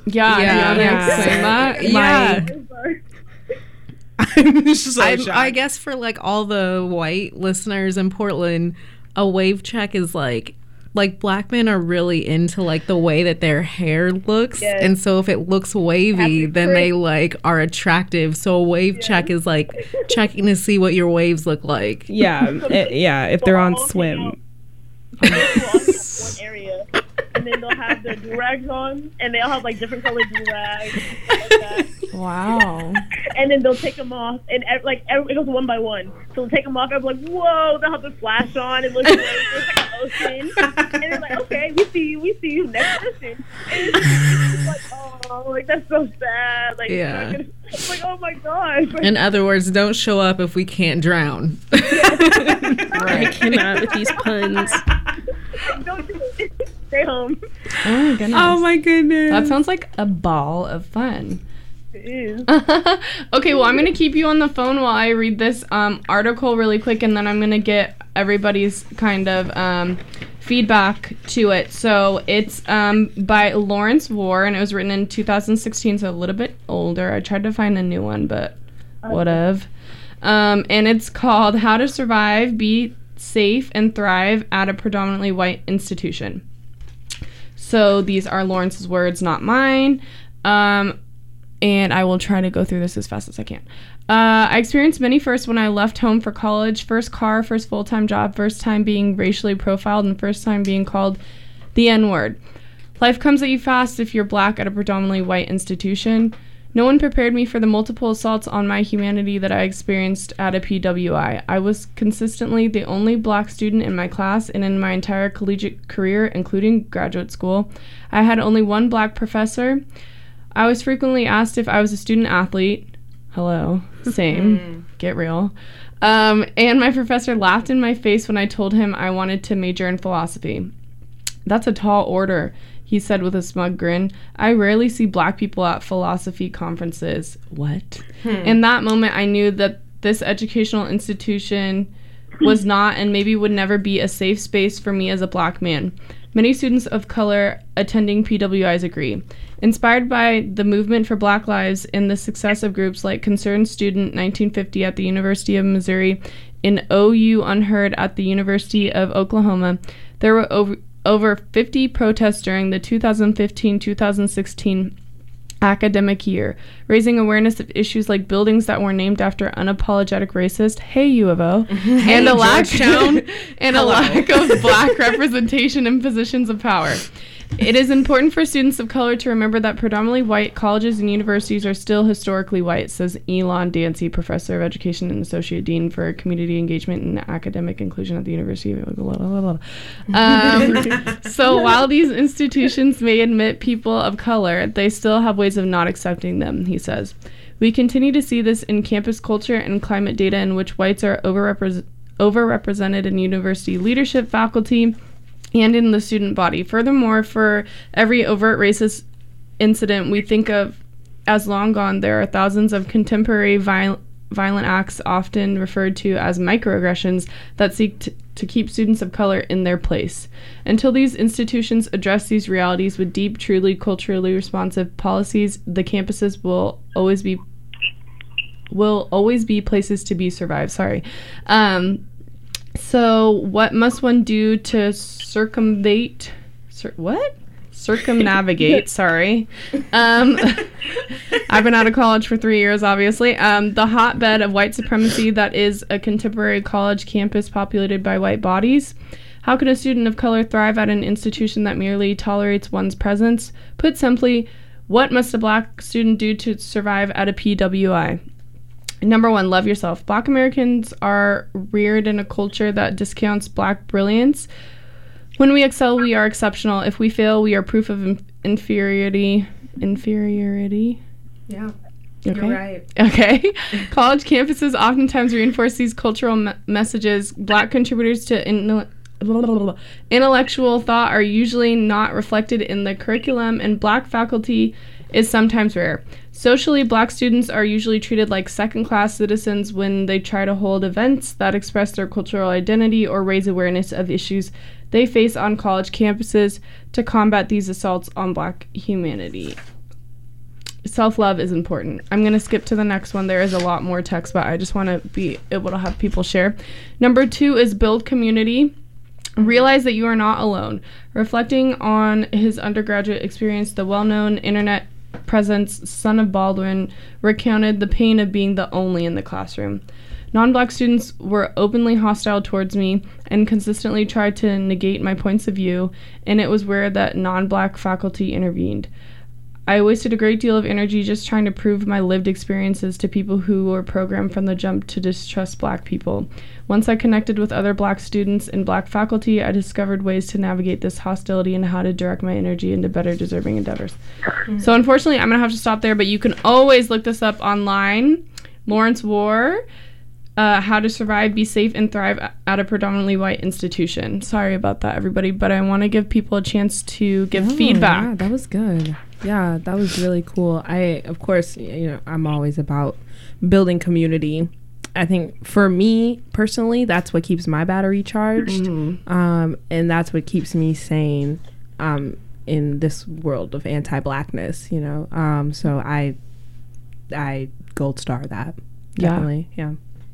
I guess for like all the white listeners in Portland, a wave check is like black men are really into like the way that their hair looks, and so if it looks wavy, then they like are attractive. So a wave check is like checking to see what your waves look like. If they're on swim. One area, and then they'll have their do-rags on, and they all have like different colored do-rags, like that. Wow. And then they'll take them off, and it goes one by one. So they'll take them off, and I'm like, whoa, they'll have the flash on, it looks like an ocean. And they're like, okay, we see you, next person. And it's like, oh, like, that's so sad. Like, Yeah. it's like, oh my gosh. In other words, don't show up if we can't drown. I cannot with these puns. Don't do it. Stay home. Oh my goodness. Oh my goodness. That sounds like a ball of fun. It is. Okay, well, I'm going to keep you on the phone while I read this article really quick, and then I'm going to get everybody's kind of feedback to it. So it's by Lawrence Warr, and it was written in 2016, so a little bit older. I tried to find a new one, but whatever. And it's called How to Survive, Be Safe, and Thrive at a Predominantly White Institution. So these are Lawrence's words, not mine. And I will try to go through this as fast as I can. I experienced many firsts when I left home for college. First car, first full-time job, first time being racially profiled, and first time being called the N-word. Life comes at you fast if you're black at a predominantly white institution. No one prepared me for the multiple assaults on my humanity that I experienced at a PWI. I was consistently the only black student in my class and in my entire collegiate career, including graduate school. I had only one black professor. I was frequently asked if I was a student athlete. Hello. Same. Get real. And my professor laughed in my face when I told him I wanted to major in philosophy. That's a tall order, he said with a smug grin. I rarely see black people at philosophy conferences. What? In that moment, I knew that this educational institution was not and maybe would never be a safe space for me as a black man. Many students of color attending PWIs agree. Inspired by the movement for Black Lives and the success of groups like Concerned Student 1950 at the University of Missouri and OU Unheard at the University of Oklahoma, there were over 50 protests during the 2015-2016 academic year, raising awareness of issues like buildings that were named after unapologetic racist, hey U of O, and a lack of black representation in positions of power. It is important for students of color to remember that predominantly white colleges and universities are still historically white, says Elon Dancy, Professor of Education and Associate Dean for Community Engagement and Academic Inclusion at the University of So while these institutions may admit people of color, they still have ways of not accepting them, he says. We continue to see this in campus culture and climate data in which whites are overrepresented in university leadership, faculty, and in the student body. Furthermore, for every overt racist incident we think of as long gone, there are thousands of contemporary violent acts, often referred to as microaggressions, that seek to keep students of color in their place. Until these institutions address these realities with deep, truly culturally responsive policies, the campuses will always be places to be survived. So what must one do to circumnavigate, sorry. I've been out of college for 3 years, obviously. The hotbed of white supremacy that is a contemporary college campus populated by white bodies. How can a student of color thrive at an institution that merely tolerates one's presence? Put simply, what must a black student do to survive at a PWI? Number 1, love yourself. Black Americans are reared in a culture that discounts black brilliance. When we excel, we are exceptional. If we fail, we are proof of inferiority. Yeah. Okay. You're right. Okay. College campuses oftentimes reinforce these cultural messages. Black contributors to intellectual thought are usually not reflected in the curriculum, and black faculty is sometimes rare. Socially, black students are usually treated like second-class citizens when they try to hold events that express their cultural identity or raise awareness of issues they face on college campuses to combat these assaults on black humanity. Self-love is important. I'm going to skip to the next one. There is a lot more text, but I just want to be able to have people share. Number 2 is build community. Realize that you are not alone. Reflecting on his undergraduate experience, the well-known internet presence son of Baldwin recounted the pain of being the only in the classroom. Non-black students were openly hostile towards me and consistently tried to negate my points of view, and it was where that non-black faculty intervened. I wasted a great deal of energy just trying to prove my lived experiences to people who were programmed from the jump to distrust Black people. Once I connected with other Black students and Black faculty, I discovered ways to navigate this hostility and how to direct my energy into better deserving endeavors. So unfortunately, I'm going to have to stop there, but you can always look this up online. Lawrence Warr, How to Survive, Be Safe, and Thrive at a Predominantly White Institution. Sorry about that, everybody, but I want to give people a chance to give feedback. Yeah, that was good. Yeah, that was really cool. Of course, I'm always about building community. I think for me personally, that's what keeps my battery charged, and that's what keeps me sane in this world of anti-Blackness. So I gold star that. Definitely, yeah.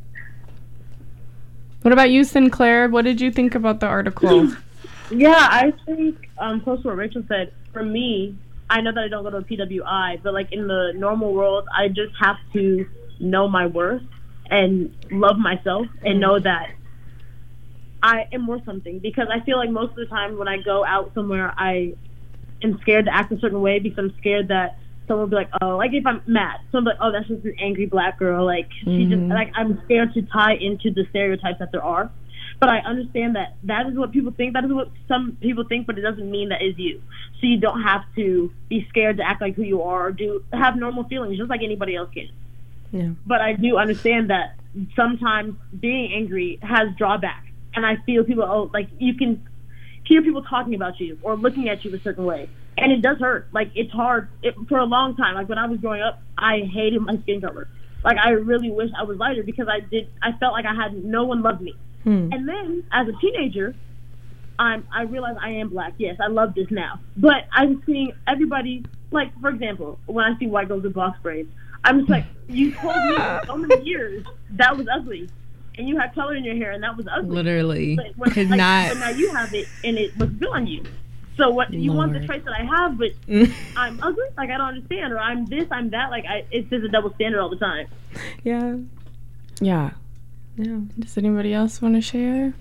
What about you, Sinclair? What did you think about the article? Yeah, I think close to what Rachel said. For me, I know that I don't go to a PWI, but like in the normal world, I just have to know my worth and love myself and know that I am worth something, because I feel like most of the time when I go out somewhere, I am scared to act a certain way because I'm scared that someone will be like, oh, like if I'm mad, someone will be like, oh, that's just an angry Black girl. Like, she just, like, I'm scared to tie into the stereotypes that there are. But I understand that that is what people think. That is what some people think, but it doesn't mean that is you. So you don't have to be scared to act like who you are or have normal feelings just like anybody else can. Yeah. But I do understand that sometimes being angry has drawbacks. And I feel people, like, you can hear people talking about you or looking at you a certain way. And it does hurt. Like, it's hard. For a long time, like, when I was growing up, I hated my skin color. Like, I really wish I was lighter because I felt like no one loved me. And then, as a teenager, I realized I am Black. Yes, I love this now. But I'm seeing everybody, like, for example, when I see white girls with box braids, I'm just like, you told me for so many years that was ugly. And you had color in your hair, and that was ugly. Literally. But Could not. But now you have it, and it looks good on you. So what you want the traits that I have, but I'm ugly? Like, I don't understand. Or I'm this, I'm that. Like, it's just a double standard all the time. Yeah. Does anybody else want to share?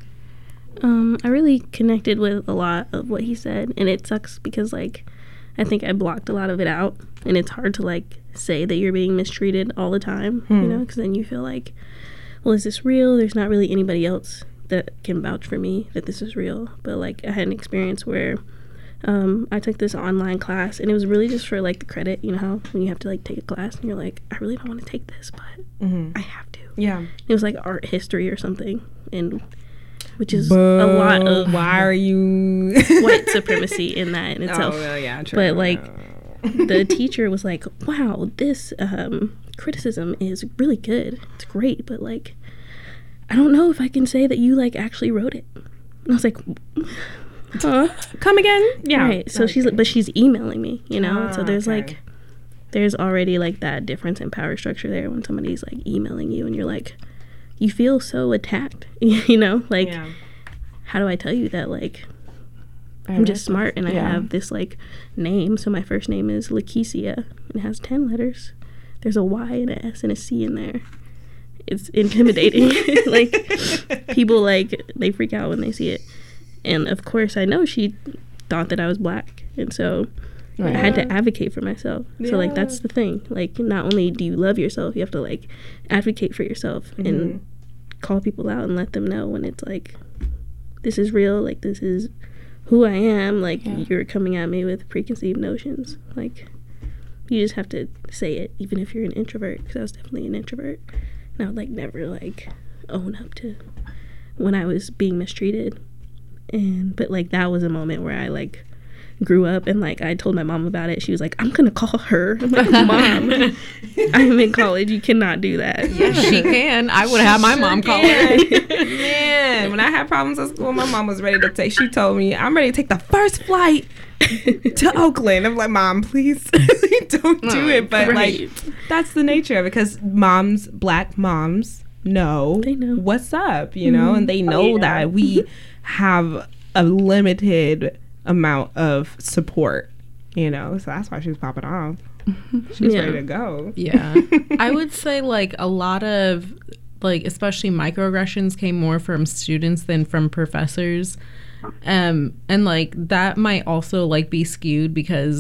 I really connected with a lot of what he said, and it sucks because, like, I think I blocked a lot of it out, and it's hard to, like, say that you're being mistreated all the time, because then you feel like, well, is this real? There's not really anybody else that can vouch for me that this is real. But, like, I had an experience where I took this online class, and it was really just for, like, the credit. You know how when you have to, like, take a class and you're like, I really don't want to take this, but I have to. Yeah. It was like art history or something, and which is a lot of why are you white supremacy in that in itself. Oh, well, yeah, true. But, like, the teacher was like, wow, this criticism is really good. It's great, but, like, I don't know if I can say that you, like, actually wrote it. And I was like, huh? Come again? Yeah. Right. So she's emailing me, so there's like, there's already, like, that difference in power structure there when somebody's, like, emailing you and you're like, you feel so attacked, like, how do I tell you that, like, I'm just smart and I have this, like, name. So my first name is Lakecia and it has 10 letters. There's a Y and an S and a C in there. It's intimidating. Like, people, like, they freak out when they see it. And of course I know she thought that I was Black, and so I had to advocate for myself. So, like, that's the thing. Like, not only do you love yourself, you have to, like, advocate for yourself and call people out and let them know when it's like, this is real, like, this is who I am, like, you're coming at me with preconceived notions. Like, you just have to say it, even if you're an introvert, because I was definitely an introvert. And I would, like, never, like, own up to when I was being mistreated. But, like, that was a moment where I, like, grew up, and, like, I told my mom about it. She was like, I'm gonna call her. I'm like, Mom, I'm in college, you cannot do that. Yeah, she can. I would have my mom call her. Man, when I had problems at school, my mom was ready to take, she told me, I'm ready to take the first flight to Oakland. I'm like, Mom, please don't do it. But like, that's the nature of it, because moms, Black moms know what's up, and they know that we have a limited amount of support, so that's why she was popping off. She's ready to go. Yeah. I would say, like, a lot of, like, especially microaggressions came more from students than from professors. And, like, that might also, like, be skewed because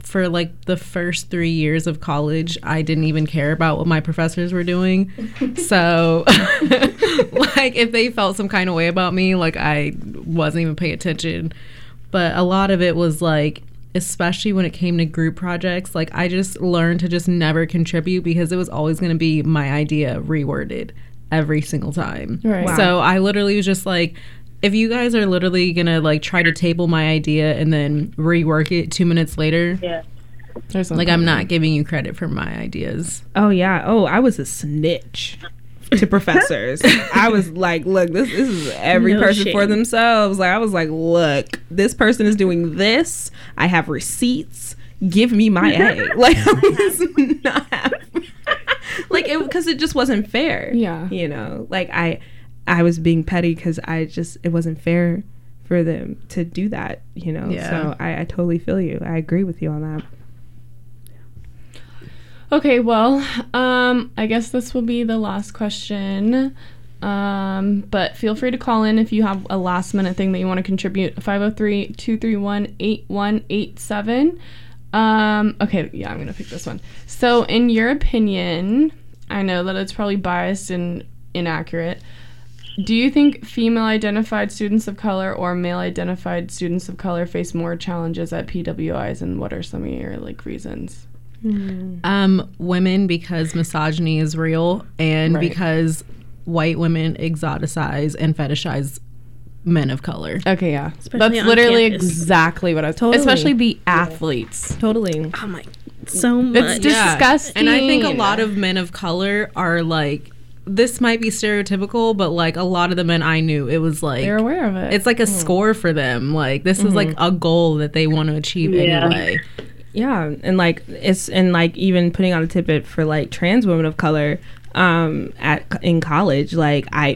for like the first 3 years of college, I didn't even care about what my professors were doing. So like if they felt some kind of way about me, like I wasn't even paying attention. But a lot of it was like, especially when it came to group projects, like I just learned to just never contribute because it was always going to be my idea reworded every single time. Right. Wow. So I literally was just like, if you guys are literally going to like try to table my idea and then rework it 2 minutes later, like I'm not giving you credit for my ideas. Oh yeah. Oh, I was a snitch to professors. I was like, look, this is every person for themselves. Like I was like, look, this person is doing this. I have receipts. Give me my A. Like I was not like it because it just wasn't fair. Yeah. You know, like I was being petty because it wasn't fair for them to do that, you know. Yeah. So I totally feel you. I agree with you on that. Okay, well, I guess this will be the last question. But feel free to call in if you have a last minute thing that you want to contribute. 503-231-8187. Okay, yeah, I'm going to pick this one. So in your opinion, I know that it's probably biased and inaccurate. Do you think female-identified students of color or male-identified students of color face more challenges at PWIs, and what are some of your like reasons? Women, because misogyny is real, and because white women exoticize and fetishize men of color. Okay, yeah. Especially That's on literally campus. exactly what I was Totally. Especially the athletes. Totally. Oh my, so much. It's disgusting. And I think a lot of men of color are like, this might be stereotypical, but like a lot of the men I knew, it was like they're aware of it. It's like a score for them. Like this is like a goal that they want to achieve anyway. Yeah, and like even putting on a tidbit for like trans women of color in college, like I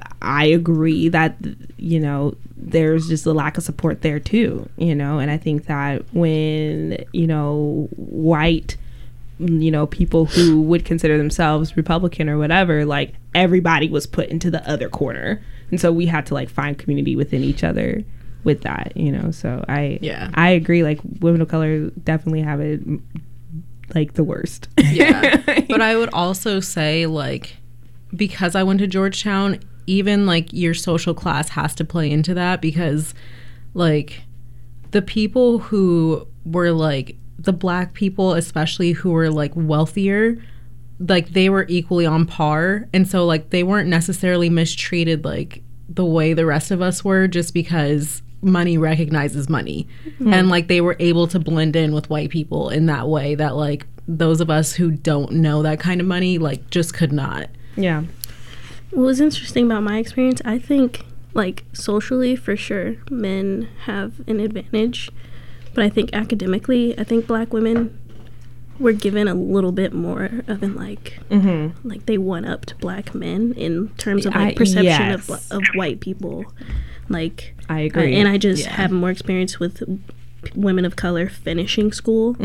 agree that, you know, there's just a lack of support there too, you know. And I think that when, you know, white, you know, people who would consider themselves Republican or whatever, like everybody was put into the other corner, and so we had to like find community within each other with that, you know. So I agree, like women of color definitely have it like the worst. Yeah. But I would also say, like, because I went to Georgetown, even like your social class has to play into that, because like the people who were like the black people, especially who were like wealthier, like they were equally on par, and so like they weren't necessarily mistreated like the way the rest of us were, just because money recognizes money. And like they were able to blend in with white people in that way that like those of us who don't know that kind of money like just could not. Yeah. What was interesting about my experience, I think like socially for sure men have an advantage, but I think academically, I think black women were given a little bit more of an like they one-upped black men in terms of like perception of white people. Like I agree. And I just have more experience with women of color finishing school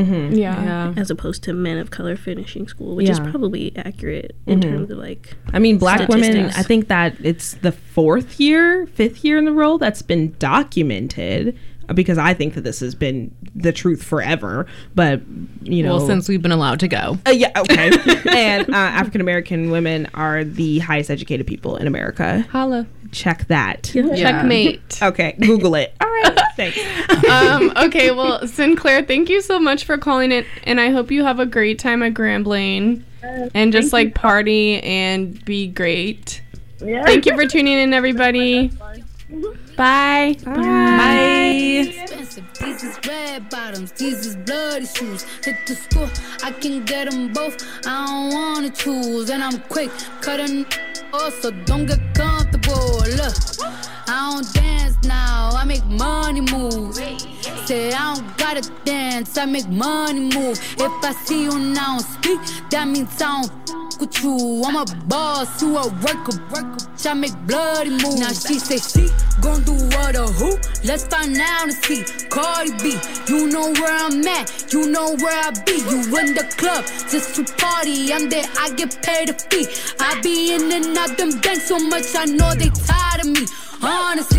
as opposed to men of color finishing school, which is probably accurate in terms of like, I mean, black statistics. women, I think that it's the 5th year in a row that's been documented, because I think that this has been the truth forever, but you know, well, since we've been allowed to go. Yeah, okay. And African American women are the highest educated people in America. Holla. Check that. Yeah. Checkmate. Okay, Google it. All right, thanks. Okay, well, Sinclair, thank you so much for calling it, and I hope you have a great time at Grambling, and just like party and be great. Yeah. Thank you for tuning in, everybody. Bye. Bye. Expensive. These is red bottoms, these is bloody shoes. Hit the school, I can get them both. I don't wanna choose, and I'm quick cutting off, so don't get comfortable. Look, I don't dance now, I make money move. Say I don't gotta dance, I make money move. If I see you now speak, that means I don't with you. I'm a boss, you a worker. I make bloody moves. Now she say she gon' do what or who? Let's find out and see. Cardi B, you know where I'm at, you know where I be. You in the club just to party. I'm there, I get paid a fee. I be in and out them banks so much, I know they tired of me. Honestly, don't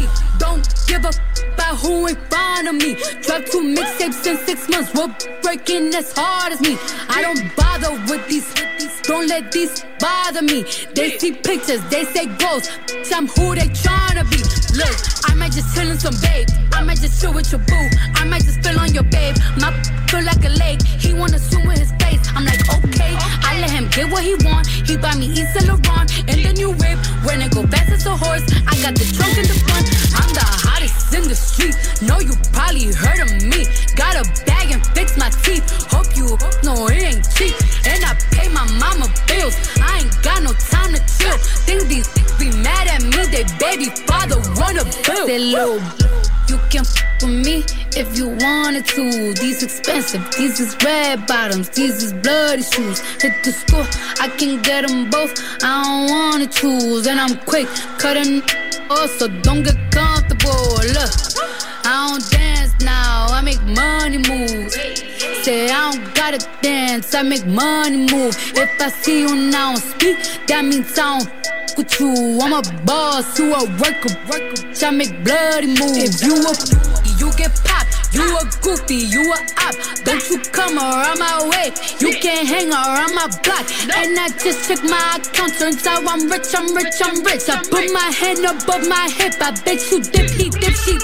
don't give a about who in front of me. Drop 2 mixtapes in 6 months. We're breaking as hard as me. I don't bother with these. Don't let these bother me. They see pictures, they say ghosts. I'm who they tryna be. Look, I might just chill in some babe. I might just chill with your boo. I might just spill on your babe. My feel like a lake. He wanna swim with his face. I'm like, okay. I let him get what he want. He buy me East Saint Laurent and the new whip. When it go fast as a horse, I got the trunk in the front. I'm the hottest in the street. Know you probably heard of me. Got a bag and fix my teeth. Hope you know it ain't cheap. And I pay my mama bills. I ain't got no time to chill. Think these be mad at me. They baby father run a bill. Say, little, you can f with me if you wanted to. These expensive, these is red bottoms, these is bloody shoes. Hit the school, I can get them both. I don't wanna choose, and I'm quick cutting off, so don't get comfortable. Look, I don't dance now, I make money move. Say I don't gotta dance, I make money move. If I see you now speak, that means I don't with you. I'm a boss, you a worker. I make bloody moves. If you a you get popped. You a goofy, you a op. Don't you come around my way. You can't hang around my block. And I just check my account. Turns out I'm rich, I'm rich, I'm rich. I put my hand above my hip. I bet you dip, he dip, she